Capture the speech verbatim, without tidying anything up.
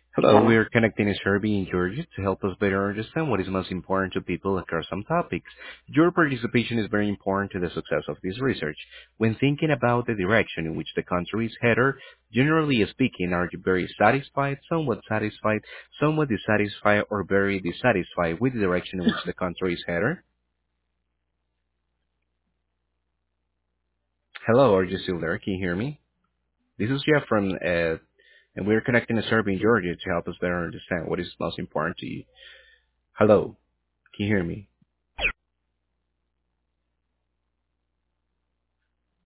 Hello, we are connecting a survey in Georgia to help us better understand what is most important to people across some topics. Your participation is very important to the success of this research. When thinking about the direction in which the country is headed, generally speaking, are you very satisfied, somewhat satisfied, somewhat dissatisfied, or very dissatisfied with the direction in which the country is headed? Hello, are you still there? Can you hear me? This is Jeff from, uh, and we're connecting a survey in Georgia to help us better understand what is most important to you. Hello, can you hear me?